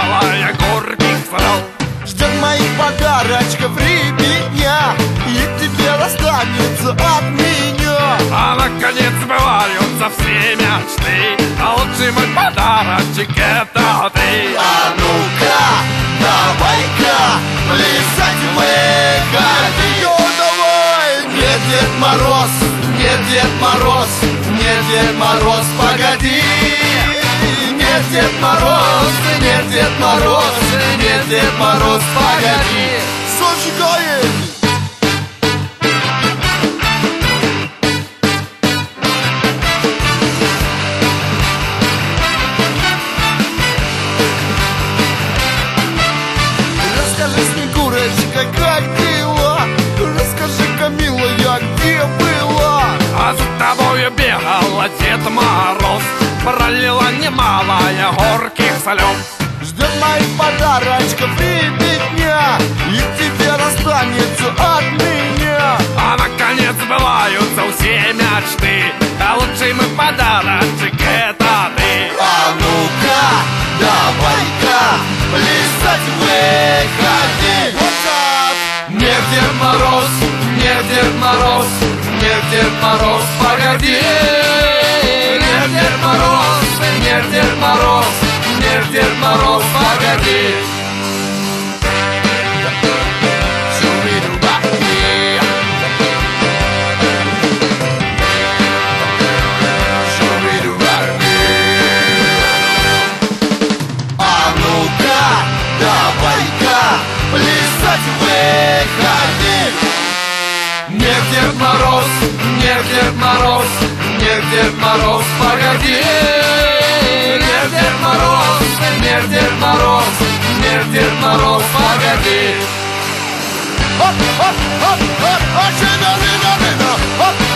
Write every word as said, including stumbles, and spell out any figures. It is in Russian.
белая горьких слов. Ждет моих подарочков ребятня, и тебе достанется от меня. А наконец сбываются все мечты, а лучший мой подарочек это ты. А ну-ка, давай-ка плясать выходи. Йо, давай! Нет, Дед Мороз, нет, Дед Мороз, нет, Дед Мороз, погоди. Нет, Дед Мороз, нет, Дед Мороз, нет, Дед Мороз, погоди. Зажигаем! Расскажи, Снегурочка, как дела? Расскажи-ка, милая, где была? А за тобою бегала Дед Мороз, пролила немалая горьких слез. Ждет моих подарочков ребятня, и тебе достанется от меня. А наконец сбываются все мечты, а лучший мой подарочек это ты. А ну-ка, давай-ка плясать выходи. Вот так! Нет, Дед Мороз, нет, Дед Мороз, нет, Дед Мороз, погоди. Нет, Дед Мороз, нет, Дед Мороз, нет, Дед Мороз, погоди. Шуби-дуба-и. Шуби-дуба-и. А ну-ка, давай-ка плясать выходи. Нет, Дед Мороз, нет, Дед Мороз, нет, Дед Мороз, погоди. Нет, Дед Мороз, нет, Дед Мороз, нет, Дед Мороз, погоди. Оп, оп, оп, оп, оп, оп, оп, оп, оп,